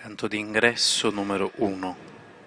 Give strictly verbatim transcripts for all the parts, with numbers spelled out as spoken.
Canto d'ingresso numero uno.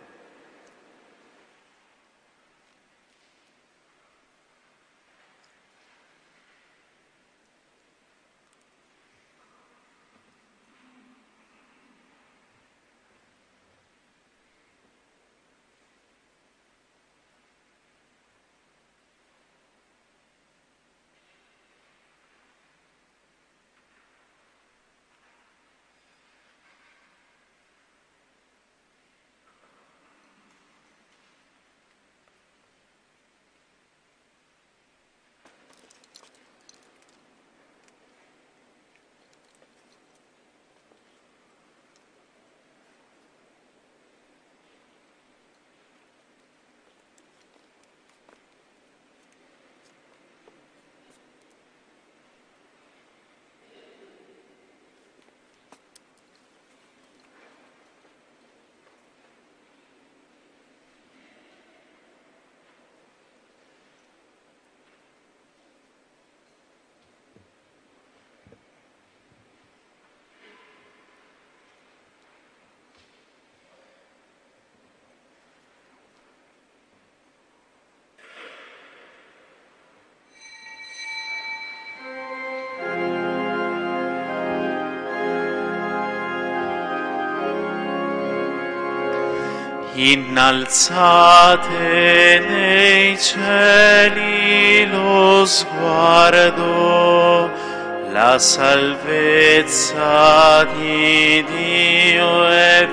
Innalzate nei cieli lo sguardo, la salvezza di Dio è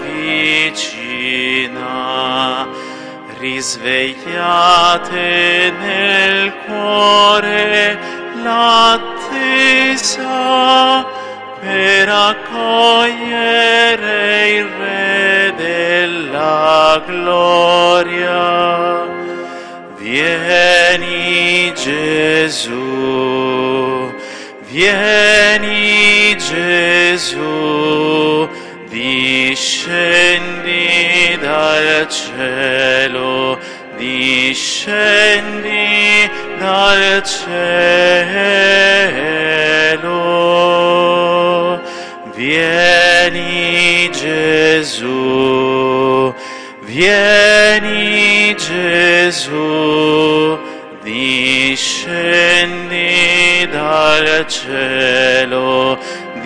vicina. Risvegliate nel cuore l'attesa per accogliere il Re della gloria. Vieni Gesù, vieni Gesù, discendi dal cielo, discendi dal cielo. Vieni Gesù, vieni Gesù, discendi dal cielo,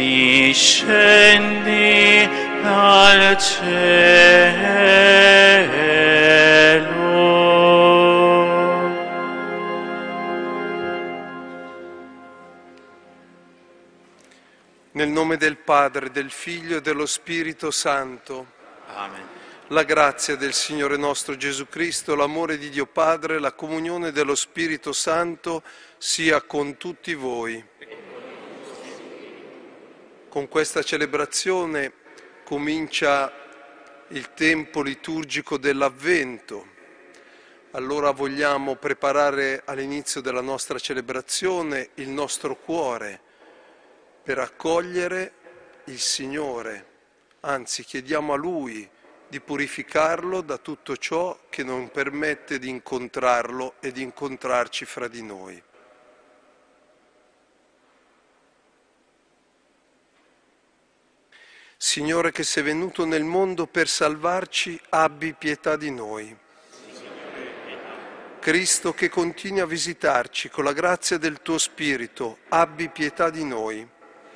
discendi dal cielo. Nel nome del Padre, del Figlio e dello Spirito Santo. Amen. La grazia del Signore nostro Gesù Cristo, l'amore di Dio Padre, la comunione dello Spirito Santo sia con tutti voi. Con questa celebrazione comincia il tempo liturgico dell'Avvento. Allora vogliamo preparare all'inizio della nostra celebrazione il nostro cuore per accogliere il Signore, anzi chiediamo a Lui di purificarlo da tutto ciò che non permette di incontrarlo e di incontrarci fra di noi. Signore che sei venuto nel mondo per salvarci, abbi pietà di noi. Cristo che continui a visitarci con la grazia del tuo Spirito, abbi pietà di noi.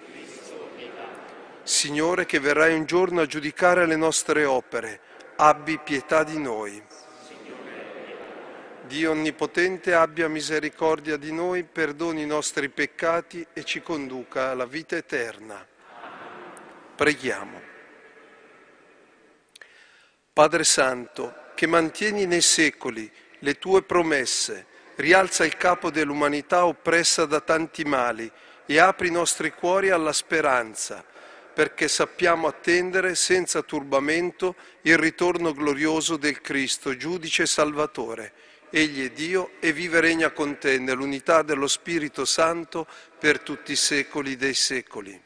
Signore che verrai un giorno a giudicare le nostre opere, abbi pietà di noi. Dio Onnipotente abbia misericordia di noi, perdoni i nostri peccati e ci conduca alla vita eterna. Preghiamo. Padre Santo, che mantieni nei secoli le tue promesse, rialza il capo dell'umanità oppressa da tanti mali e apri i nostri cuori alla speranza, perché sappiamo attendere senza turbamento il ritorno glorioso del Cristo, giudice e Salvatore. Egli è Dio e vive e regna con te nell'unità dello Spirito Santo per tutti i secoli dei secoli.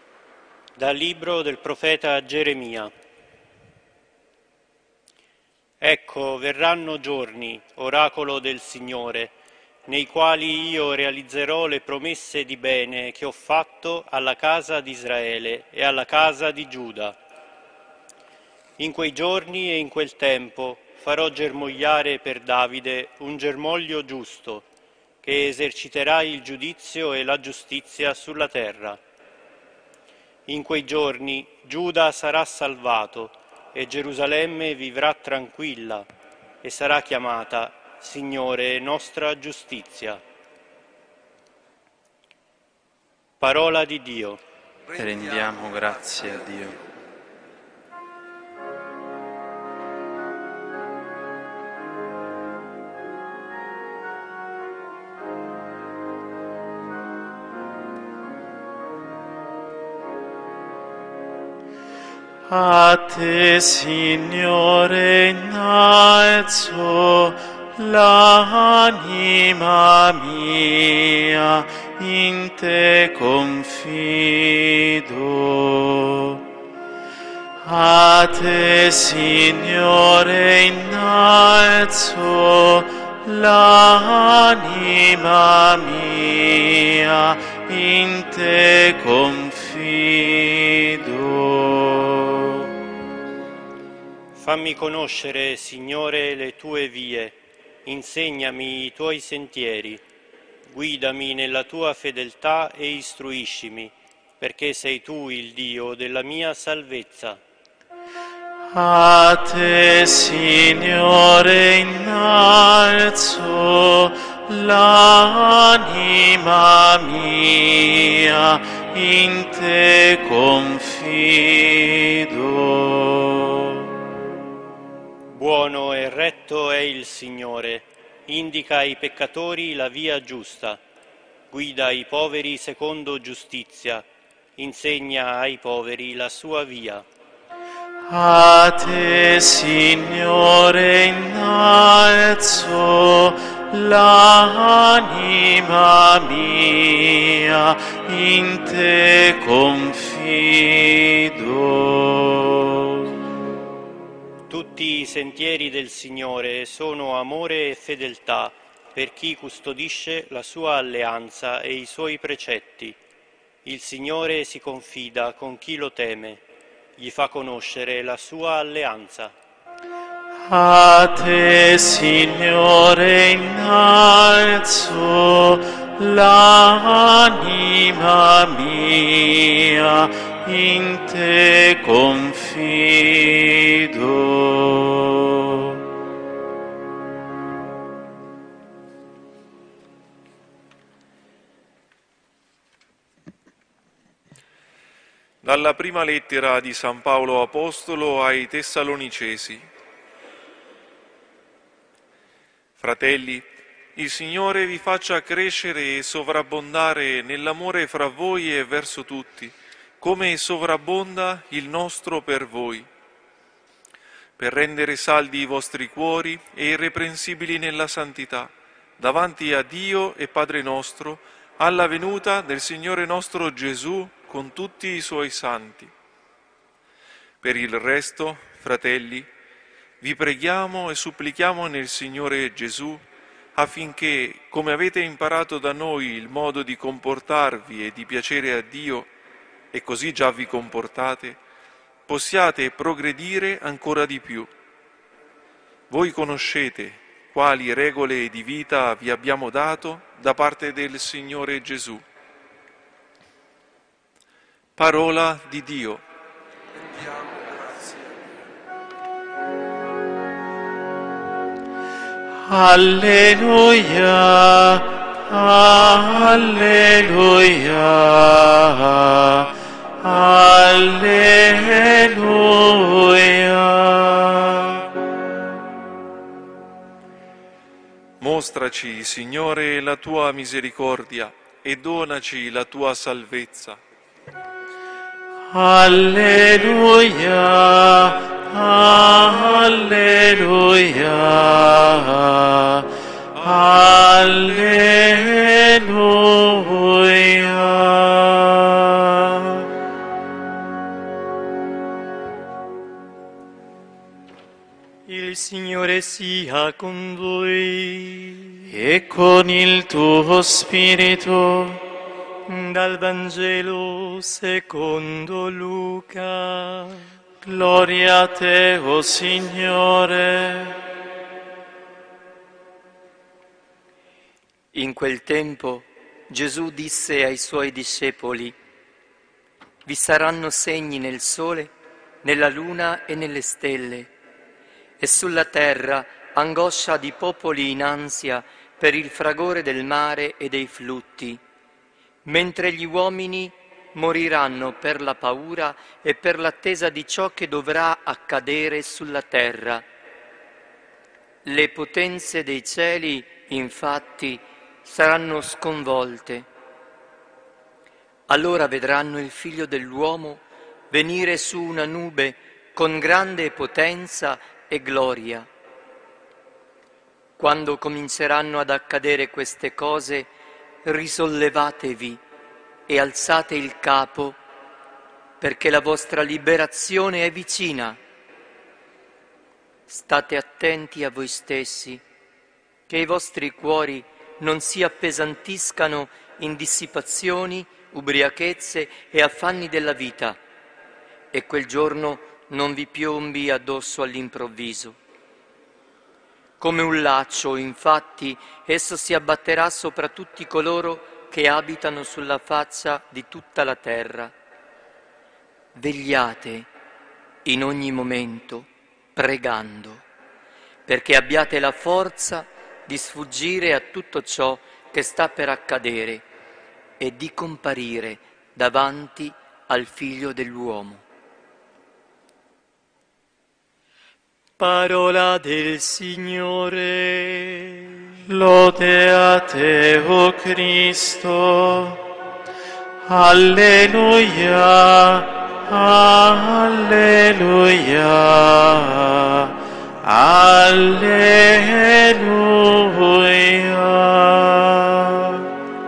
Dal libro del profeta Geremia. Ecco, verranno giorni, oracolo del Signore, nei quali io realizzerò le promesse di bene che ho fatto alla casa di Israele e alla casa di Giuda. In quei giorni e in quel tempo farò germogliare per Davide un germoglio giusto, che eserciterà il giudizio e la giustizia sulla terra. In quei giorni Giuda sarà salvato e Gerusalemme vivrà tranquilla e sarà chiamata Signore nostra giustizia. Parola di Dio. Rendiamo grazie a Dio. A te, Signore, innalzo l'anima mia, in te confido. A te, Signore, innalzo l'anima mia, in te confido. Fammi conoscere, Signore, le tue vie, insegnami i tuoi sentieri, guidami nella tua fedeltà e istruiscimi, perché sei tu il Dio della mia salvezza. A te, Signore, innalzo l'anima mia, in te confido. Buono e retto è il Signore, indica ai peccatori la via giusta, guida i poveri secondo giustizia, insegna ai poveri la sua via. A te, Signore, innalzo l'anima mia, in te confido. Tutti i sentieri del Signore sono amore e fedeltà per chi custodisce la sua alleanza e i suoi precetti. Il Signore si confida con chi lo teme, gli fa conoscere la sua alleanza. A te, Signore, innalzo l'anima mia, in te confido. Dalla prima lettera di San Paolo Apostolo ai Tessalonicesi. Fratelli, il Signore vi faccia crescere e sovrabbondare nell'amore fra voi e verso tutti, come sovrabbonda il nostro per voi, per rendere saldi i vostri cuori e irreprensibili nella santità, davanti a Dio e Padre nostro, alla venuta del Signore nostro Gesù con tutti i suoi santi. Per il resto, fratelli, vi preghiamo e supplichiamo nel Signore Gesù affinché, come avete imparato da noi il modo di comportarvi e di piacere a Dio, e così già vi comportate, possiate progredire ancora di più. Voi conoscete quali regole di vita vi abbiamo dato da parte del Signore Gesù. Parola di Dio. Alleluia, alleluia, alleluia. Mostraci, Signore, la tua misericordia e donaci la tua salvezza. Alleluia, alleluia, alleluia. Il Signore sia con voi. E con il tuo spirito. Dal Vangelo secondo Luca. Gloria a te, o Signore. In quel tempo Gesù disse ai suoi discepoli: vi saranno segni nel sole, nella luna e nelle stelle, e sulla terra angoscia di popoli in ansia per il fragore del mare e dei flutti, mentre gli uomini moriranno per la paura e per l'attesa di ciò che dovrà accadere sulla terra. Le potenze dei cieli, infatti, saranno sconvolte. Allora vedranno il Figlio dell'uomo venire su una nube con grande potenza e gloria. Quando cominceranno ad accadere queste cose, risollevatevi e alzate il capo, perché la vostra liberazione è vicina. State attenti a voi stessi, che i vostri cuori non si appesantiscano in dissipazioni, ubriachezze e affanni della vita, e quel giorno non vi piombi addosso all'improvviso. Come un laccio, infatti, esso si abbatterà sopra tutti coloro che abitano sulla faccia di tutta la terra. Vegliate in ogni momento, pregando, perché abbiate la forza di sfuggire a tutto ciò che sta per accadere e di comparire davanti al Figlio dell'uomo. Parola del Signore. Lode a te, o Cristo. Alleluia, alleluia, alleluia.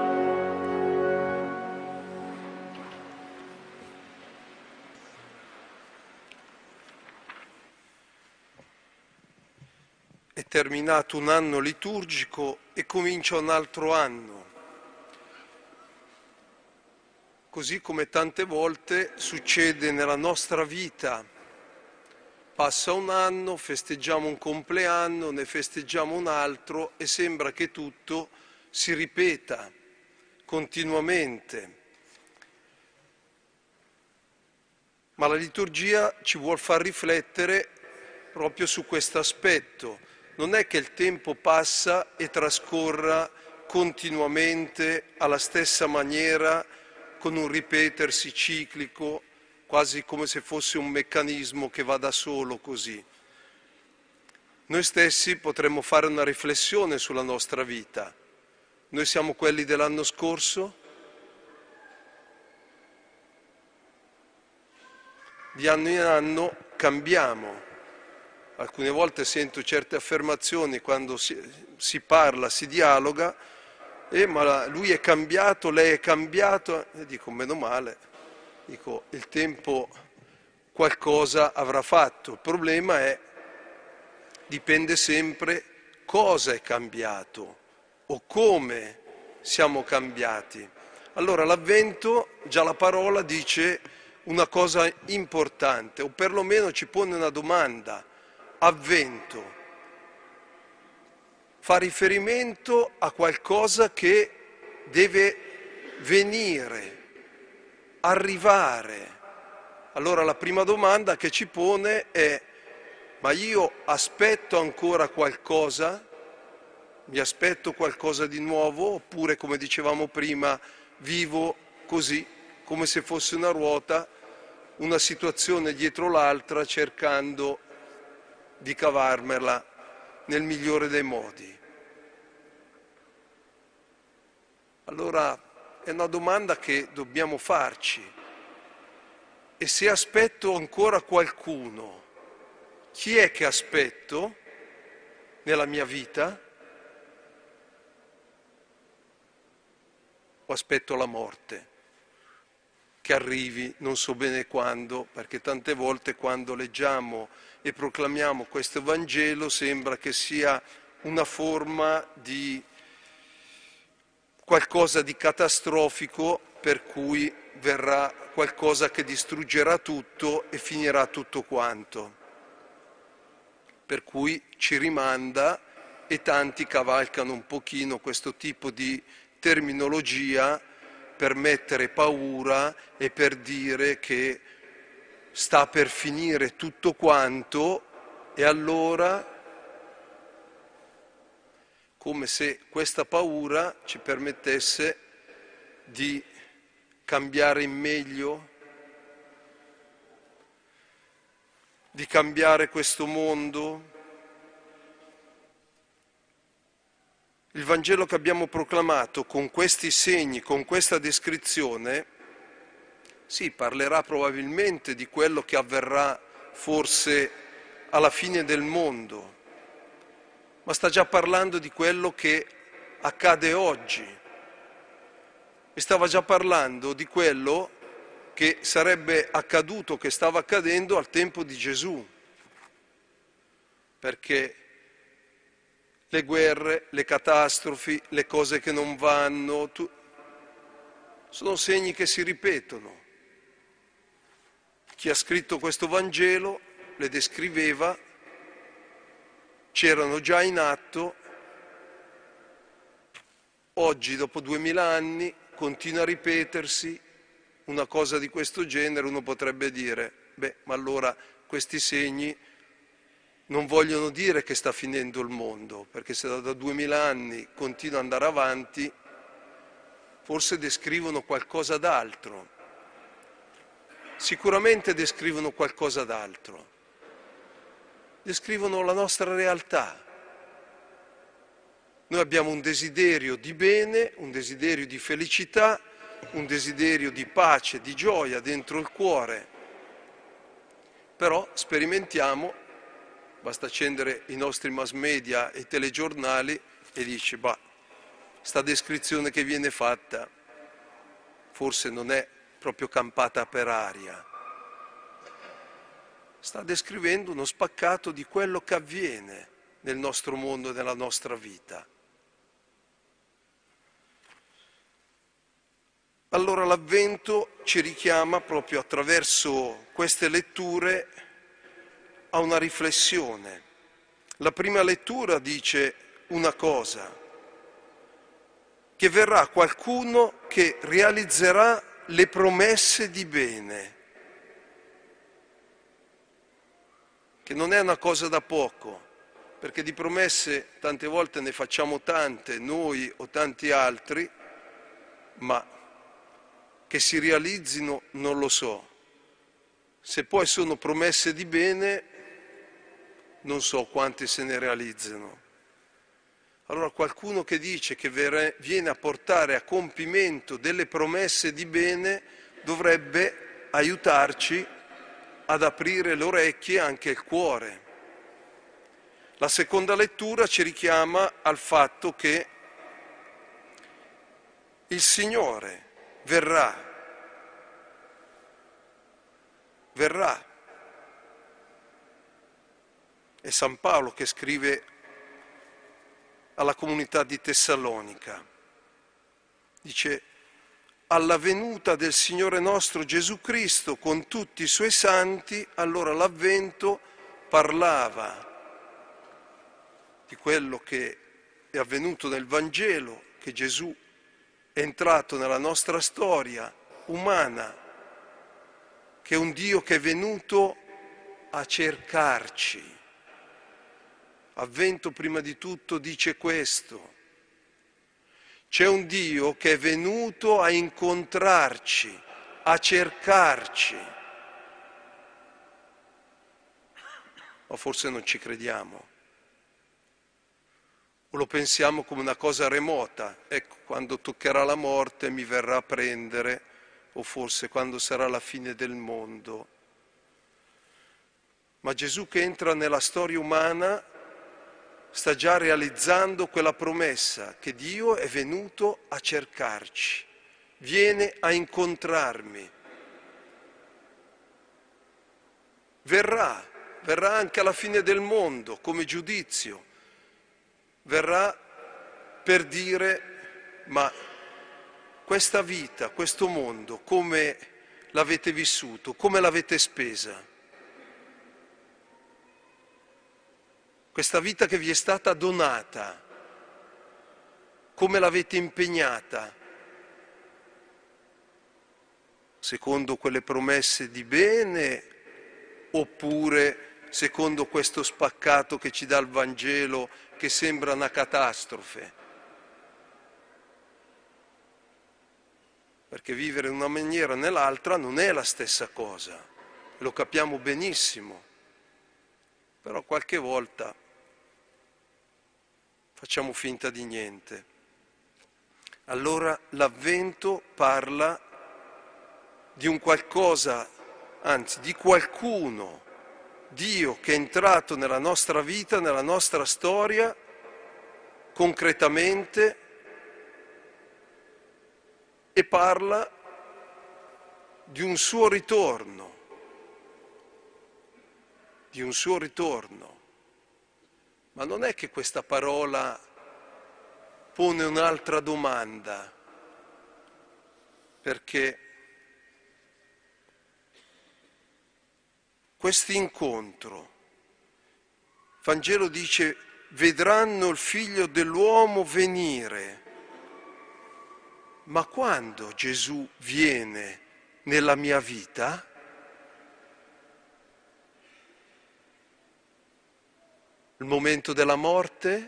È terminato un anno liturgico e comincia un altro anno. Così come tante volte succede nella nostra vita. Passa un anno, festeggiamo un compleanno, ne festeggiamo un altro e sembra che tutto si ripeta continuamente. Ma la liturgia ci vuol far riflettere proprio su questo aspetto. Non è che il tempo passa e trascorra continuamente alla stessa maniera, con un ripetersi ciclico, quasi come se fosse un meccanismo che va da solo così. Noi stessi potremmo fare una riflessione sulla nostra vita. Noi siamo quelli dell'anno scorso? Di anno in anno cambiamo. Alcune volte sento certe affermazioni quando si, si parla, si dialoga, eh, ma lui è cambiato, lei è cambiato, e dico meno male, dico il tempo qualcosa avrà fatto, il problema è, dipende sempre cosa è cambiato o come siamo cambiati. Allora l'Avvento, già la parola dice una cosa importante, o perlomeno ci pone una domanda. Avvento fa riferimento a qualcosa che deve venire, arrivare. Allora la prima domanda che ci pone è: ma io aspetto ancora qualcosa? Mi aspetto qualcosa di nuovo? Oppure, come dicevamo prima, vivo così, come se fosse una ruota, una situazione dietro l'altra, cercando di cavarmela nel migliore dei modi? Allora è una domanda che dobbiamo farci. E se aspetto ancora qualcuno, chi è che aspetto nella mia vita? O aspetto la morte? che arrivi, non so bene quando, perché tante volte quando leggiamo e proclamiamo questo Vangelo sembra che sia una forma di qualcosa di catastrofico per cui verrà qualcosa che distruggerà tutto e finirà tutto quanto. Per cui ci rimanda, e tanti cavalcano un pochino questo tipo di terminologia per mettere paura e per dire che sta per finire tutto quanto, e allora, come se questa paura ci permettesse di cambiare in meglio, di cambiare questo mondo. Il Vangelo che abbiamo proclamato con questi segni, con questa descrizione, sì, parlerà probabilmente di quello che avverrà forse alla fine del mondo, ma sta già parlando di quello che accade oggi. E stava già parlando di quello che sarebbe accaduto, che stava accadendo al tempo di Gesù, perché le guerre, le catastrofi, le cose che non vanno, tu... sono segni che si ripetono. Chi ha scritto questo Vangelo le descriveva, c'erano già in atto, oggi dopo duemila anni continua a ripetersi una cosa di questo genere. Uno potrebbe dire, beh, ma allora questi segni non vogliono dire che sta finendo il mondo, perché se da duemila anni continua ad andare avanti, forse descrivono qualcosa d'altro. Sicuramente descrivono qualcosa d'altro. Descrivono la nostra realtà. Noi abbiamo un desiderio di bene, un desiderio di felicità, un desiderio di pace, di gioia dentro il cuore. Però sperimentiamo, basta accendere i nostri mass media e i telegiornali e dici, bah, sta descrizione che viene fatta forse non è proprio campata per aria. Sta descrivendo uno spaccato di quello che avviene nel nostro mondo e nella nostra vita. Allora l'Avvento ci richiama proprio attraverso queste letture a una riflessione. La prima lettura dice una cosa, che verrà qualcuno che realizzerà le promesse di bene, che non è una cosa da poco, perché di promesse tante volte ne facciamo tante, noi o tanti altri, ma che si realizzino non lo so. Se poi sono promesse di bene, non so quanti se ne realizzano. Allora qualcuno che dice che viene a portare a compimento delle promesse di bene dovrebbe aiutarci ad aprire le orecchie e anche il cuore. La seconda lettura ci richiama al fatto che il Signore verrà, verrà. È San Paolo che scrive alla comunità di Tessalonica, dice, alla venuta del Signore nostro Gesù Cristo con tutti i Suoi santi, allora l'Avvento parlava di quello che è avvenuto nel Vangelo, che Gesù è entrato nella nostra storia umana, che è un Dio che è venuto a cercarci. Avvento prima di tutto dice questo. C'è un Dio che è venuto a incontrarci, a cercarci. Ma forse non ci crediamo. O lo pensiamo come una cosa remota. Ecco, quando toccherà la morte mi verrà a prendere, o forse quando sarà la fine del mondo. Ma Gesù che entra nella storia umana sta già realizzando quella promessa che Dio è venuto a cercarci, viene a incontrarmi, verrà, verrà anche alla fine del mondo come giudizio, verrà per dire: ma questa vita, questo mondo, come l'avete vissuto, come l'avete spesa? Questa vita che vi è stata donata, come l'avete impegnata? Secondo quelle promesse di bene oppure secondo questo spaccato che ci dà il Vangelo, che sembra una catastrofe? Perché vivere in una maniera o nell'altra non è la stessa cosa, lo capiamo benissimo, però qualche volta facciamo finta di niente. Allora l'Avvento parla di un qualcosa, anzi di qualcuno, Dio che è entrato nella nostra vita, nella nostra storia, concretamente, e parla di un suo ritorno, di un suo ritorno. Ma non è che questa parola pone un'altra domanda, perché questo incontro, il Vangelo dice, vedranno il Figlio dell'uomo venire. Ma quando Gesù viene nella mia vita? Il momento della morte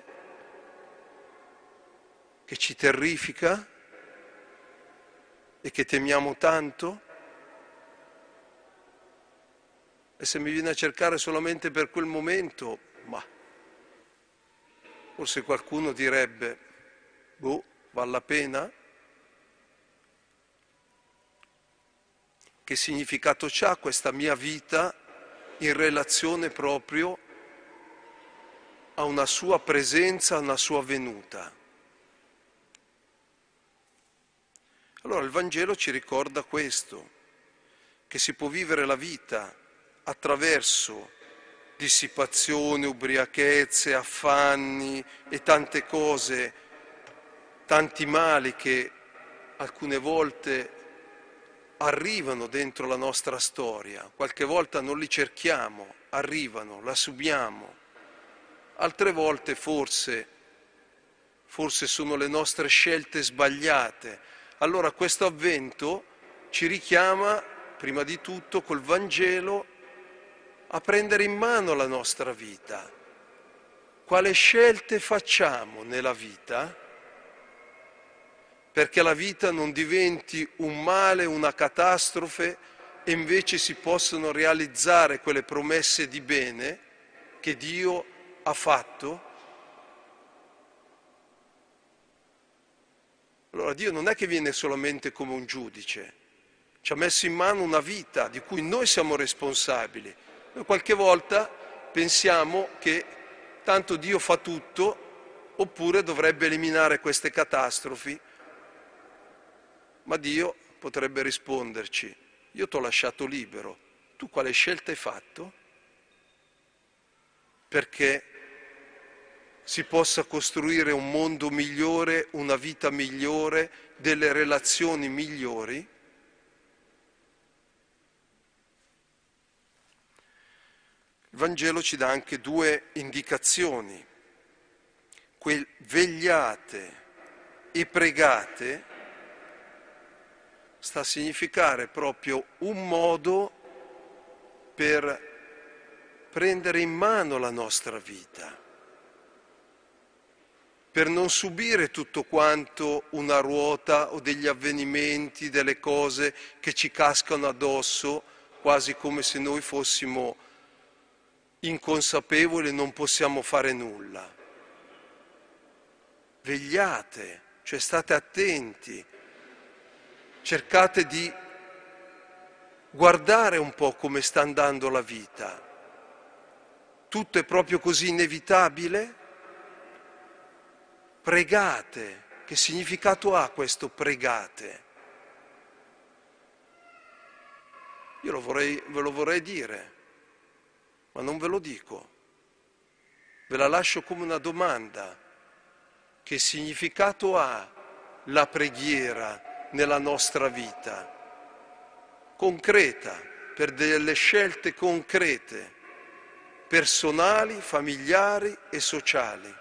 che ci terrifica e che temiamo tanto? E se mi viene a cercare solamente per quel momento, ma forse qualcuno direbbe, boh, vale la pena? Che significato c'ha questa mia vita in relazione proprio a una sua presenza, a una sua venuta? Allora il Vangelo ci ricorda questo, che si può vivere la vita attraverso dissipazione, ubriachezze, affanni e tante cose, tanti mali che alcune volte arrivano dentro la nostra storia, qualche volta non li cerchiamo, arrivano, la subiamo, altre volte forse, forse sono le nostre scelte sbagliate. Allora questo Avvento ci richiama, prima di tutto, col Vangelo, a prendere in mano la nostra vita. Quale scelte facciamo nella vita? Perché la vita non diventi un male, una catastrofe, e invece si possono realizzare quelle promesse di bene che Dio ha fatto. Allora Dio non è che viene solamente come un giudice, ci ha messo in mano una vita di cui noi siamo responsabili. Noi qualche volta pensiamo che tanto Dio fa tutto, oppure dovrebbe eliminare queste catastrofi. Ma Dio potrebbe risponderci, io ti ho lasciato libero, tu quale scelta hai fatto? Perché si possa costruire un mondo migliore, una vita migliore, delle relazioni migliori? Il Vangelo ci dà anche due indicazioni. Quel vegliate e pregate sta a significare proprio un modo per prendere in mano la nostra vita, per non subire tutto quanto una ruota o degli avvenimenti, delle cose che ci cascano addosso, quasi come se noi fossimo inconsapevoli e non possiamo fare nulla. Vegliate, cioè state attenti. Cercate di guardare un po' come sta andando la vita. Tutto è proprio così inevitabile? Pregate. Che significato ha questo pregate? Io lo vorrei, ve lo vorrei dire. ma non ve lo dico. Ve la lascio come una domanda. Che significato ha la preghiera nella nostra vita? Concreta, per delle scelte concrete, personali, familiari e sociali.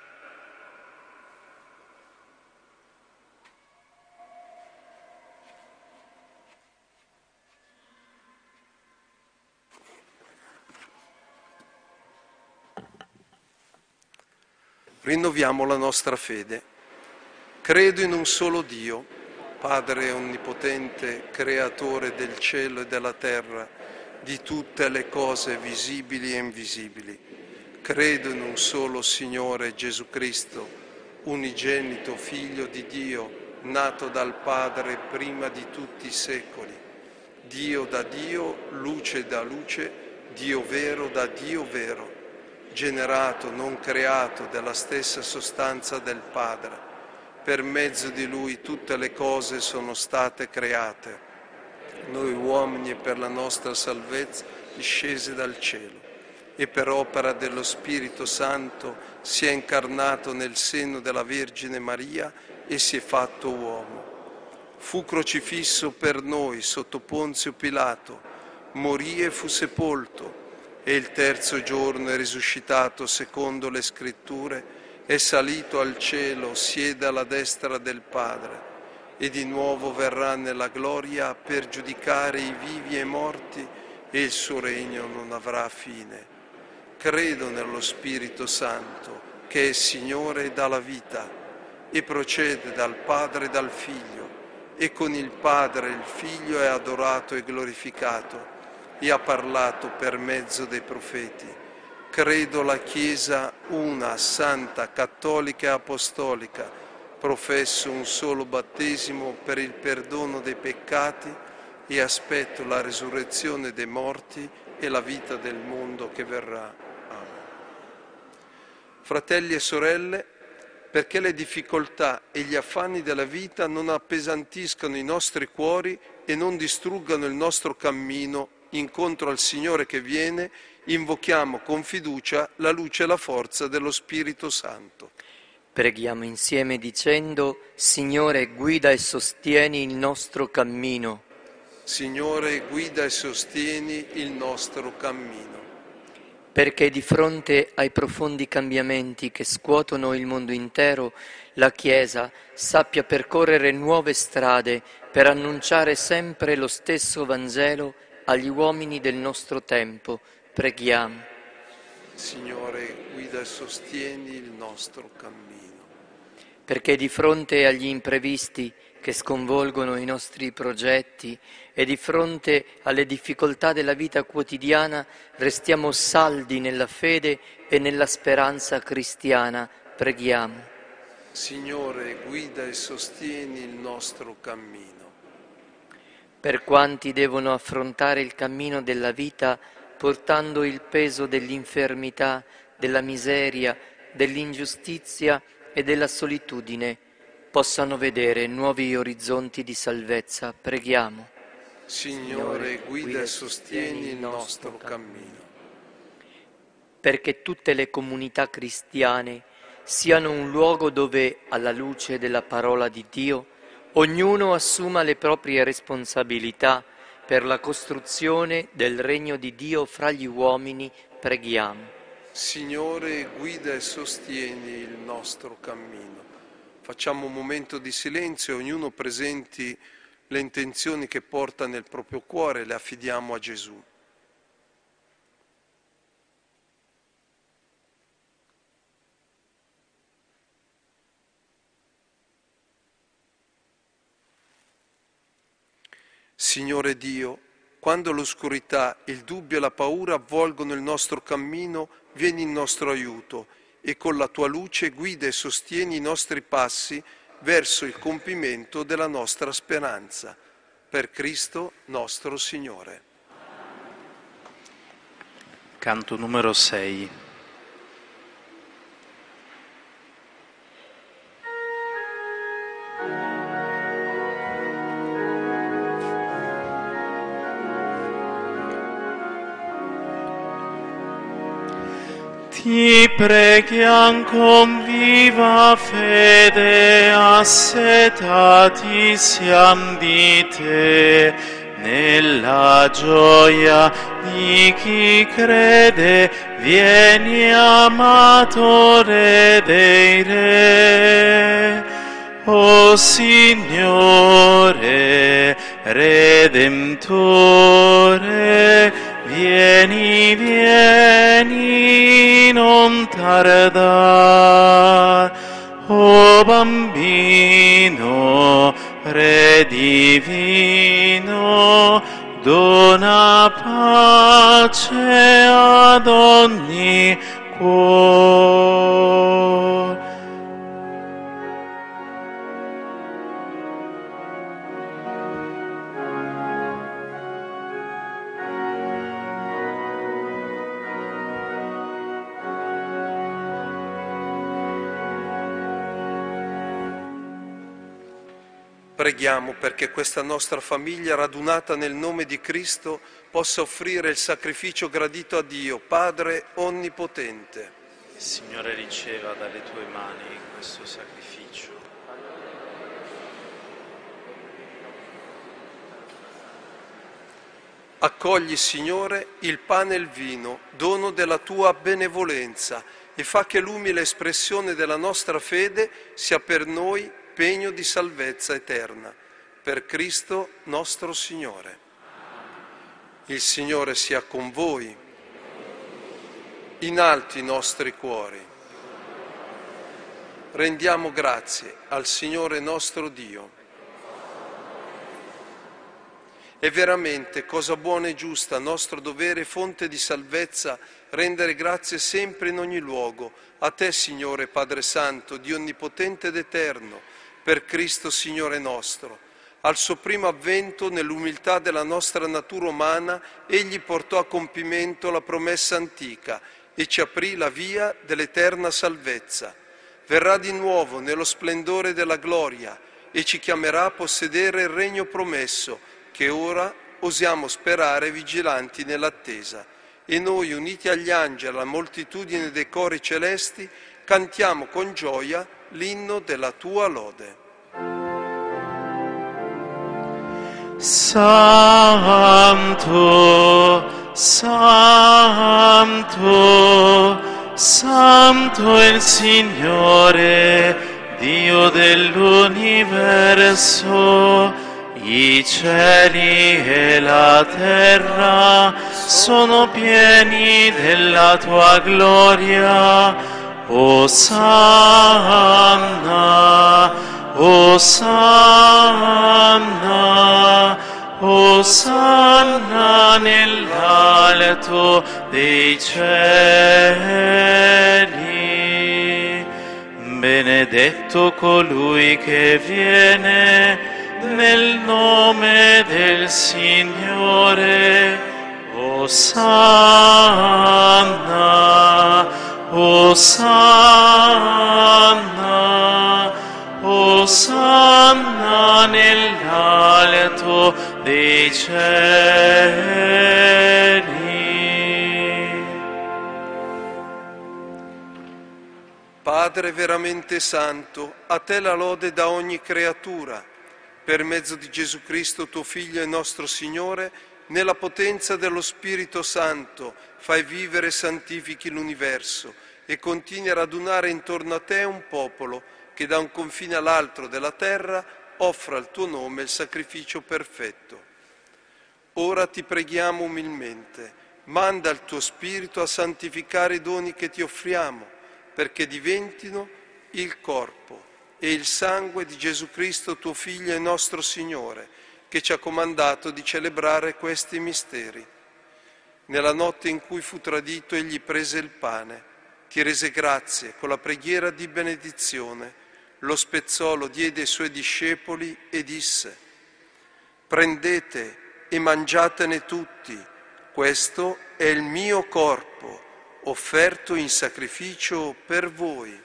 Rinnoviamo la nostra fede. Credo in un solo Dio, Padre onnipotente, creatore del cielo e della terra, di tutte le cose visibili e invisibili. Credo in un solo Signore Gesù Cristo, unigenito Figlio di Dio, nato dal Padre prima di tutti i secoli. Dio da Dio, luce da luce, Dio vero da Dio vero, generato, non creato, della stessa sostanza del Padre. Per mezzo di Lui tutte le cose sono state create, noi uomini per la nostra salvezza discesi dal cielo, e per opera dello Spirito Santo si è incarnato nel seno della Vergine Maria e si è fatto uomo. Fu crocifisso per noi sotto Ponzio Pilato, morì e fu sepolto, e il terzo giorno è risuscitato secondo le Scritture, è salito al cielo, siede alla destra del Padre, e di nuovo verrà nella gloria per giudicare i vivi e i morti, e il suo regno non avrà fine. Credo nello Spirito Santo, che è Signore e dà la vita, e procede dal Padre e dal Figlio, e con il Padre e il Figlio è adorato e glorificato, e ha parlato per mezzo dei profeti. Credo la Chiesa una, santa, cattolica e apostolica, professo un solo battesimo per il perdono dei peccati e aspetto la risurrezione dei morti e la vita del mondo che verrà. Amen. Fratelli e sorelle, perché le difficoltà e gli affanni della vita non appesantiscano i nostri cuori e non distruggano il nostro cammino incontro al Signore che viene, invochiamo con fiducia la luce e la forza dello Spirito Santo. Preghiamo insieme dicendo: Signore, guida e sostieni il nostro cammino. Signore, guida e sostieni il nostro cammino. Perché di fronte ai profondi cambiamenti che scuotono il mondo intero, la Chiesa sappia percorrere nuove strade per annunciare sempre lo stesso Vangelo agli uomini del nostro tempo. Preghiamo. Signore, guida e sostieni il nostro cammino. Perché di fronte agli imprevisti che sconvolgono i nostri progetti e di fronte alle difficoltà della vita quotidiana restiamo saldi nella fede e nella speranza cristiana. Preghiamo. Signore, guida e sostieni il nostro cammino. Per quanti devono affrontare il cammino della vita portando il peso dell'infermità, della miseria, dell'ingiustizia e della solitudine, possano vedere nuovi orizzonti di salvezza. Preghiamo. Signore, guida e sostieni il nostro cammino. Perché tutte le comunità cristiane siano un luogo dove, alla luce della parola di Dio, ognuno assuma le proprie responsabilità per la costruzione del regno di Dio fra gli uomini. Preghiamo. Signore, guida e sostieni il nostro cammino. Facciamo un momento di silenzio, ognuno presenti le intenzioni che porta nel proprio cuore, le affidiamo a Gesù. Signore Dio, quando l'oscurità, il dubbio e la paura avvolgono il nostro cammino, vieni in nostro aiuto e con la tua luce guida e sostieni i nostri passi verso il compimento della nostra speranza. Per Cristo nostro Signore. Canto numero sei. Ti preghiam con viva fede, assetati siam di te, nella gioia di chi crede, vieni amato Re dei Re. O Signore Redentore, vieni, vieni, non tardar. O Bambino, Re divino, dona pace ad ogni cuore. Preghiamo perché questa nostra famiglia radunata nel nome di Cristo possa offrire il sacrificio gradito a Dio, Padre Onnipotente. Il Signore riceva dalle tue mani questo sacrificio. Accogli, Signore, il pane e il vino, dono della tua benevolenza, e fa che l'umile espressione della nostra fede sia per noi pegno di salvezza eterna. Per Cristo nostro Signore. Il Signore sia con voi. In alto i nostri cuori. Rendiamo grazie al Signore nostro Dio. È veramente cosa buona e giusta, nostro dovere e fonte di salvezza, rendere grazie sempre in ogni luogo, a te, Signore Padre Santo, Dio onnipotente ed eterno, per Cristo Signore nostro. Al suo primo avvento, nell'umiltà della nostra natura umana, egli portò a compimento la promessa antica e ci aprì la via dell'eterna salvezza. Verrà di nuovo nello splendore della gloria e ci chiamerà a possedere il regno promesso, che ora osiamo sperare vigilanti nell'attesa. E noi, uniti agli angeli, alla moltitudine dei cori celesti, cantiamo con gioia l'inno della tua lode. Santo, Santo, Santo è il Signore, Dio dell'universo. I cieli e la terra sono pieni della tua gloria. Osanna, Osanna, Osanna nell'alto dei cieli. Benedetto colui che viene nel nome del Signore. Osanna, Osanna, Osanna nell'alto dei cieli. Padre veramente santo, a te la lode da ogni creatura. Per mezzo di Gesù Cristo, tuo Figlio e nostro Signore, nella potenza dello Spirito Santo, fai vivere e santifichi l'universo e continui a radunare intorno a te un popolo che da un confine all'altro della terra offra al tuo nome il sacrificio perfetto. Ora ti preghiamo umilmente, manda il tuo Spirito a santificare i doni che ti offriamo, perché diventino il corpo e il sangue di Gesù Cristo, tuo Figlio e nostro Signore, che ci ha comandato di celebrare questi misteri. Nella notte in cui fu tradito, egli prese il pane, ti rese grazie con la preghiera di benedizione, lo spezzò, lo diede ai suoi discepoli e disse: prendete e mangiatene tutti, questo è il mio corpo, offerto in sacrificio per voi.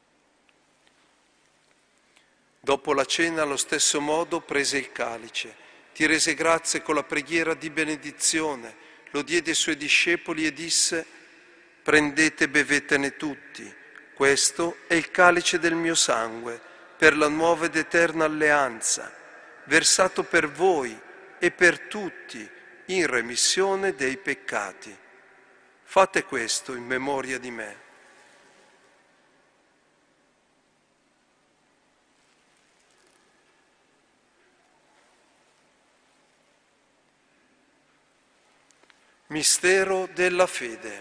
Dopo la cena, allo stesso modo, prese il calice ti rese grazie con la preghiera di benedizione, lo diede ai suoi discepoli e disse: prendete e bevetene tutti, questo è il calice del mio sangue, per la nuova ed eterna alleanza, versato per voi e per tutti in remissione dei peccati. Fate questo in memoria di me. Mistero della fede.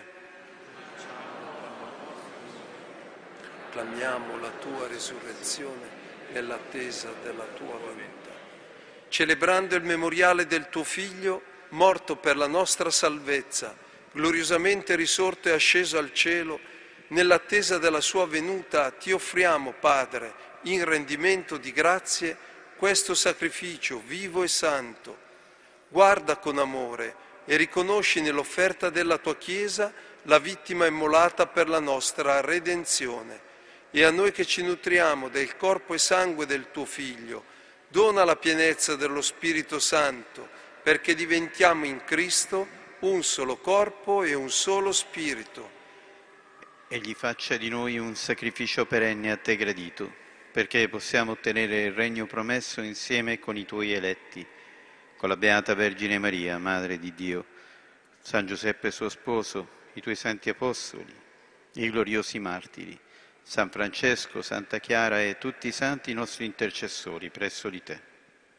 Proclamiamo la tua risurrezione nell'attesa della tua venuta. Celebrando il memoriale del tuo Figlio, morto per la nostra salvezza, gloriosamente risorto e asceso al cielo, nell'attesa della sua venuta, ti offriamo, Padre, in rendimento di grazie, questo sacrificio vivo e santo. Guarda con amore e riconosci nell'offerta della tua Chiesa la vittima immolata per la nostra redenzione. E a noi che ci nutriamo del corpo e sangue del tuo Figlio, dona la pienezza dello Spirito Santo, perché diventiamo in Cristo un solo corpo e un solo Spirito. Egli faccia di noi un sacrificio perenne a te gradito, perché possiamo ottenere il regno promesso insieme con i tuoi eletti, con la Beata Vergine Maria, Madre di Dio, San Giuseppe suo sposo, i tuoi santi apostoli, i gloriosi martiri, San Francesco, Santa Chiara e tutti i santi nostri intercessori presso di te.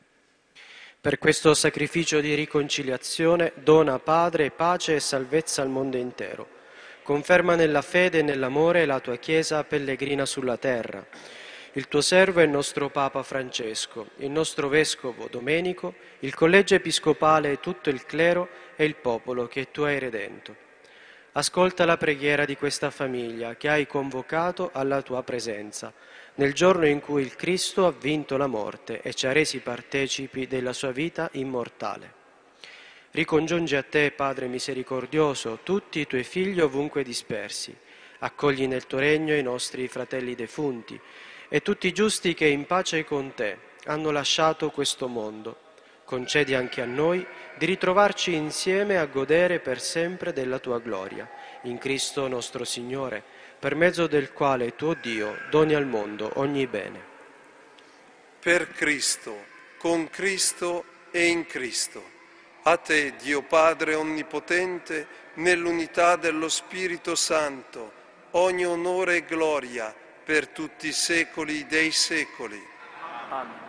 Per questo sacrificio di riconciliazione dona, Padre, pace e salvezza al mondo intero. Conferma nella fede e nell'amore la tua Chiesa pellegrina sulla terra. Il tuo servo è il nostro Papa Francesco, il nostro Vescovo Domenico, il Collegio Episcopale e tutto il clero e il popolo che tu hai redento. Ascolta la preghiera di questa famiglia che hai convocato alla tua presenza, nel giorno in cui il Cristo ha vinto la morte e ci ha resi partecipi della sua vita immortale. Ricongiungi a te, Padre misericordioso, tutti i tuoi figli ovunque dispersi. Accogli nel tuo regno i nostri fratelli defunti e tutti i giusti che in pace con te hanno lasciato questo mondo. Concedi anche a noi di ritrovarci insieme a godere per sempre della tua gloria, in Cristo nostro Signore, per mezzo del quale tuo Dio doni al mondo ogni bene. Per Cristo, con Cristo e in Cristo, a te, Dio Padre Onnipotente, nell'unità dello Spirito Santo, ogni onore e gloria per tutti i secoli dei secoli. Amen.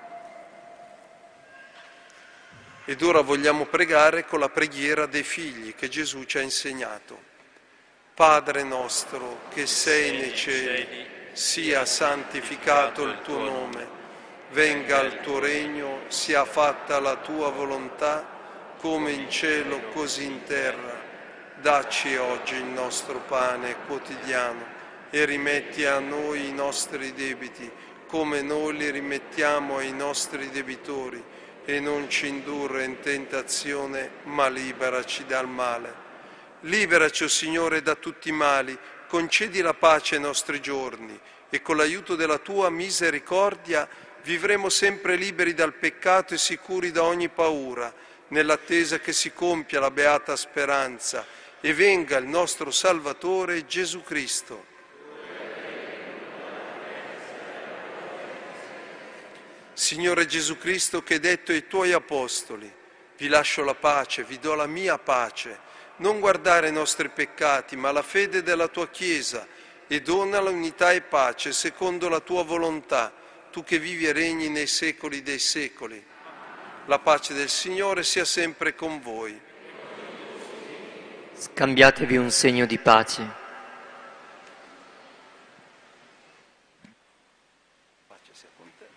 Ed ora vogliamo pregare con la preghiera dei figli che Gesù ci ha insegnato. Padre nostro che sei nei cieli, sia santificato il tuo nome, venga il tuo regno, sia fatta la tua volontà, come in cielo così in terra. Dacci oggi il nostro pane quotidiano e rimetti a noi i nostri debiti, come noi li rimettiamo ai nostri debitori, e non ci indurre in tentazione, ma liberaci dal male. Liberaci, o Signore, da tutti i mali, concedi la pace ai nostri giorni, e con l'aiuto della tua misericordia vivremo sempre liberi dal peccato e sicuri da ogni paura, nell'attesa che si compia la beata speranza e venga il nostro Salvatore Gesù Cristo. Signore Gesù Cristo, che hai detto ai tuoi apostoli: vi lascio la pace, vi do la mia pace, non guardare i nostri peccati, ma la fede della tua Chiesa, e dona l'unità e pace secondo la tua volontà, tu che vivi e regni nei secoli dei secoli. La pace del Signore sia sempre con voi. Scambiatevi un segno di pace. Pace sia con te.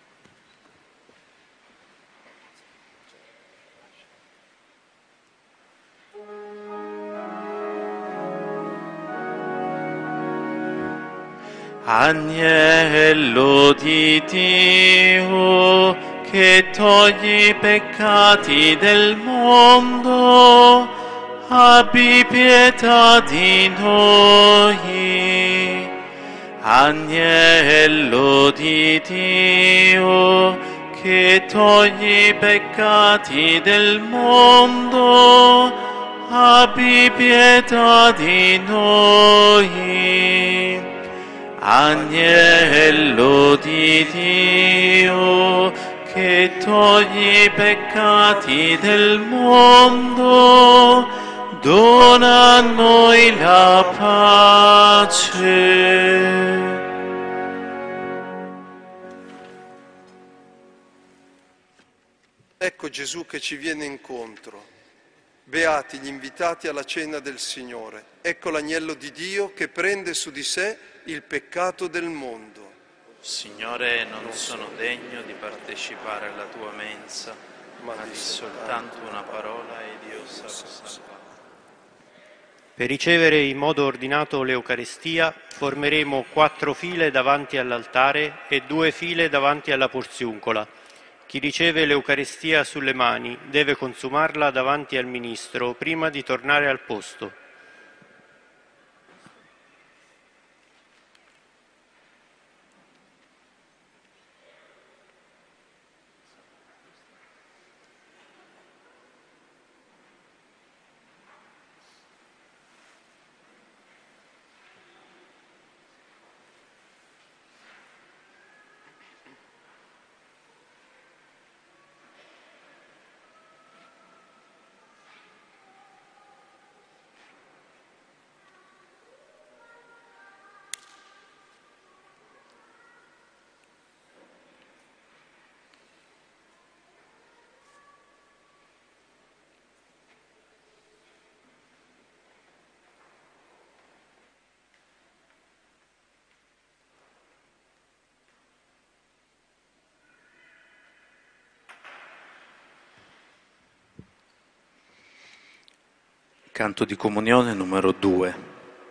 Agnello di Dio, che togli i peccati del mondo, abbi pietà di noi. Agnello di Dio, che togli i peccati del mondo, abbi pietà di noi. Agnello di Dio, che togli i peccati del mondo, dona a noi la pace. Ecco Gesù che ci viene incontro. Beati gli invitati alla cena del Signore. Ecco l'agnello di Dio che prende su di sé il peccato del mondo. Signore, non sono degno di partecipare alla tua mensa, ma di soltanto una parola ed io sarò salvato. Per ricevere in modo ordinato l'Eucaristia formeremo quattro file davanti all'altare e due file davanti alla porziuncola. Chi riceve l'Eucaristia sulle mani deve consumarla davanti al ministro prima di tornare al posto. Canto di comunione numero due.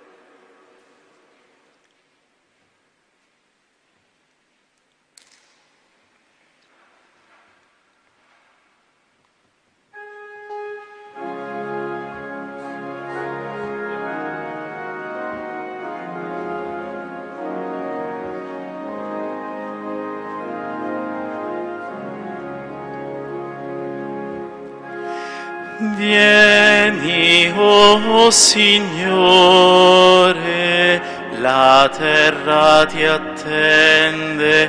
Vieni, oh Signore, la terra ti attende,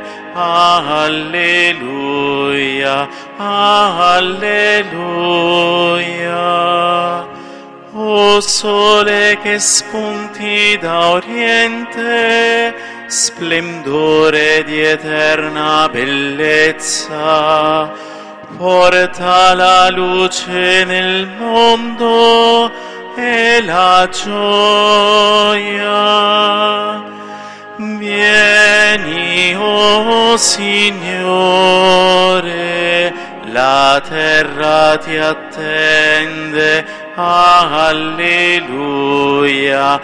alleluia, alleluia. O sole che spunti da oriente, splendore di eterna bellezza, porta la luce nel mondo e la gioia. Vieni, oh Signore, la terra ti attende, alleluia,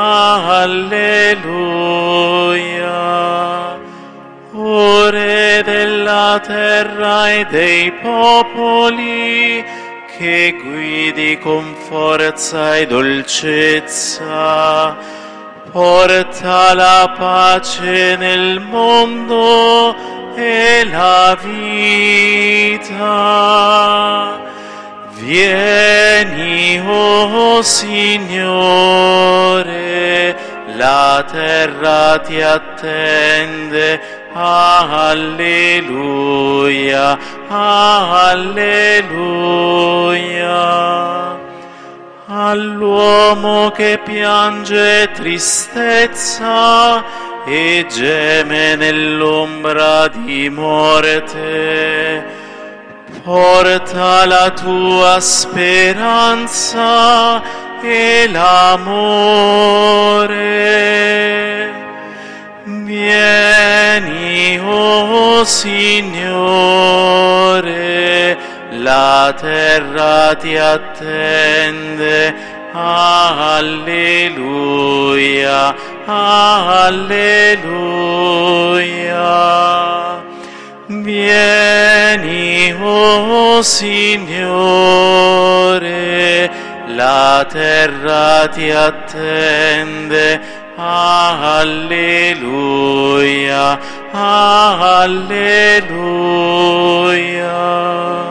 alleluia. O Re della terra e dei popoli, che guidi con forza e dolcezza, porta la pace nel mondo e la vita. Vieni, oh Signore, la terra ti attende, alleluia, alleluia. All'uomo che piange tristezza e geme nell'ombra di morte, porta la tua speranza e l'amore. Vieni, oh Signore, la terra ti attende, alleluia, alleluia. Vieni, oh Signore, la terra ti attende, Alleluia, alleluia.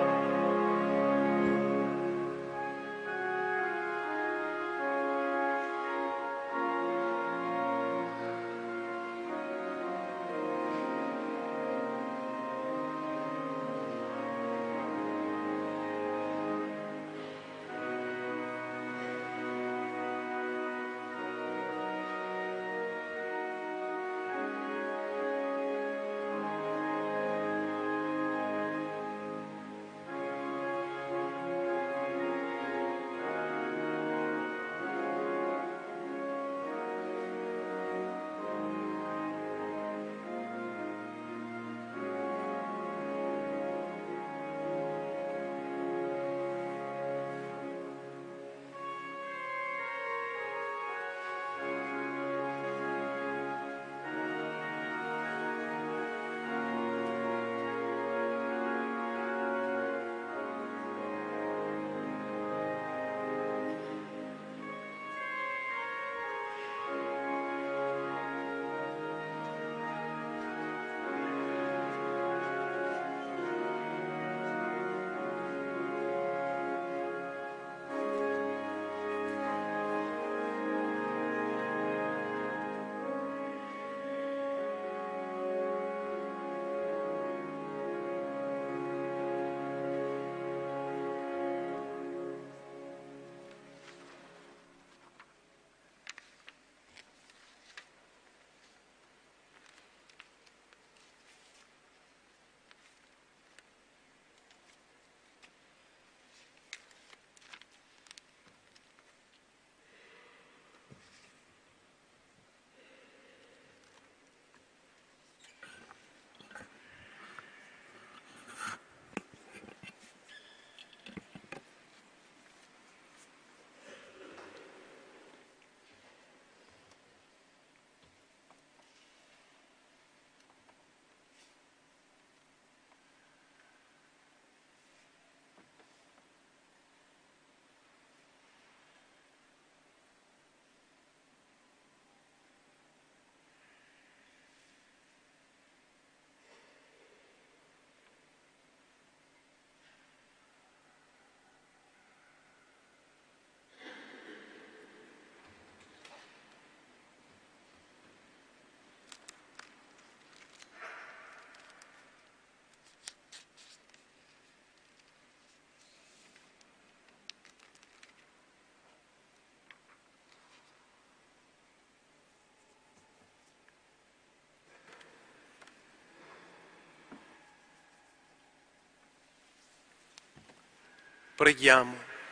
Preghiamo.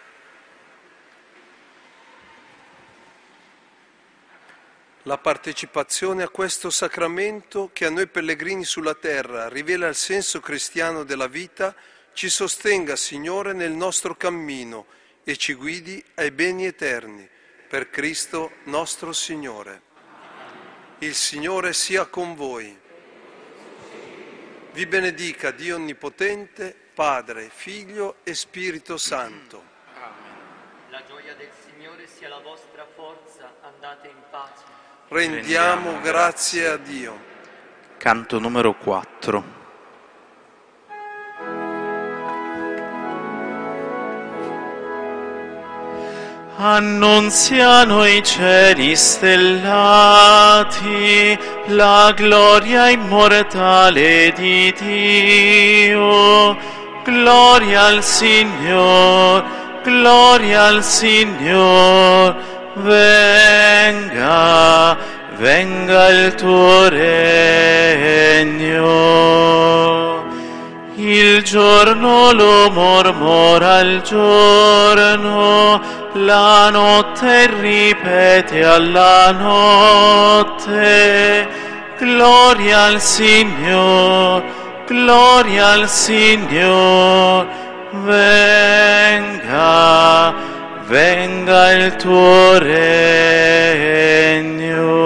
La partecipazione a questo sacramento che a noi pellegrini sulla terra rivela il senso cristiano della vita ci sostenga, Signore, nel nostro cammino e ci guidi ai beni eterni. Per Cristo nostro Signore. Il Signore sia con voi. Vi benedica Dio Onnipotente, Padre, Figlio e Spirito Santo. La gioia del Signore sia la vostra forza, andate in pace. Rendiamo grazie a Dio. Canto numero quattro. Annunziano i cieli stellati la gloria immortale di Dio. Gloria al Signor, gloria al Signor. Venga, venga il tuo regno. Il giorno lo mormora il giorno, la notte ripete alla notte. Gloria al Signor, gloria al Signor. Venga, venga il tuo regno.